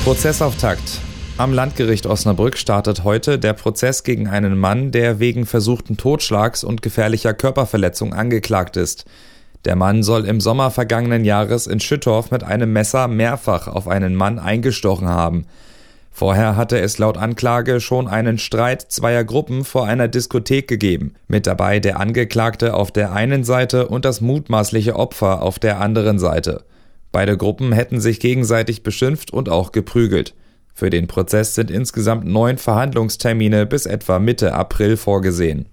Prozessauftakt. Am Landgericht Osnabrück startet heute der Prozess gegen einen Mann, der wegen versuchten Totschlags und gefährlicher Körperverletzung angeklagt ist. Der Mann soll im Sommer vergangenen Jahres in Schüttorf mit einem Messer mehrfach auf einen Mann eingestochen haben. Vorher hatte es laut Anklage schon einen Streit zweier Gruppen vor einer Diskothek gegeben. Mit dabei der Angeklagte auf der einen Seite und das mutmaßliche Opfer auf der anderen Seite. Beide Gruppen hätten sich gegenseitig beschimpft und auch geprügelt. Für den Prozess sind insgesamt 9 Verhandlungstermine bis etwa Mitte April vorgesehen.